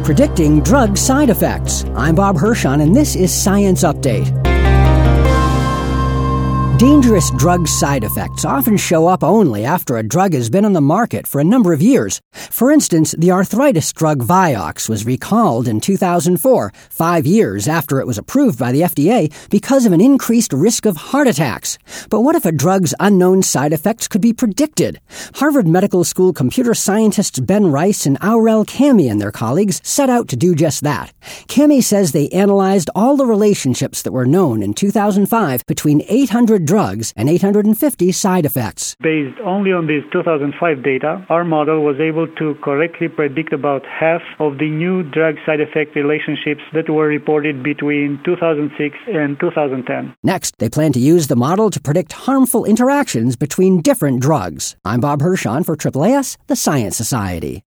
Predicting drug side effects. I'm Bob Hirschon, and this is Science Update. Dangerous drug side effects often show up only after a drug has been on the market for a number of years. For instance, the arthritis drug Vioxx was recalled in 2004, 5 years after it was approved by the FDA, because of an increased risk of heart attacks. But what if a drug's unknown side effects could be predicted? Harvard Medical School computer scientists Ben Rice and Aurel Kami and their colleagues set out to do just that. Kami says they analyzed all the relationships that were known in 2005 between 800 drugs and 850 side effects. Based only on this 2005 data, our model was able to correctly predict about half of the new drug side effect relationships that were reported between 2006 and 2010. Next, they plan to use the model to predict harmful interactions between different drugs. I'm Bob Hirschon for AAAS, the Science Society.